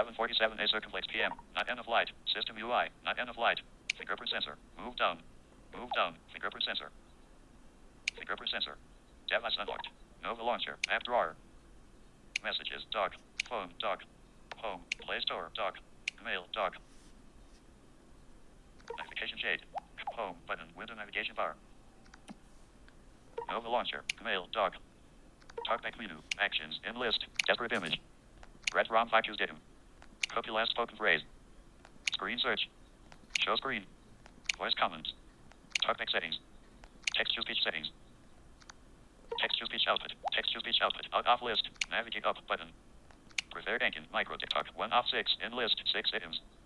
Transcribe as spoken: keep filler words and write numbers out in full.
seven forty-seven A circumflex P M. Not end of light. System U I. Not end of light. Fingerprint sensor. Move down. Move down. Fingerprint sensor. Fingerprint sensor. Device unlocked. Nova launcher. App drawer. Messages. Dock. Phone. Dock. Home. Play Store. Dock. Mail. Dock. Notification shade. Home. Button. Window navigation bar. Nova launcher. Mail. Dock. Talkback menu. Actions. In list. Desperate image. Red ROM five datum. Copy last spoken phrase. Screen search. Show screen. Voice comments. Talkback settings. Text to speech settings. Text to speech output. Text to speech output. Out off list. Navigate up button. Preferred Ankin. Micro TikTok. one off six. In list. six items.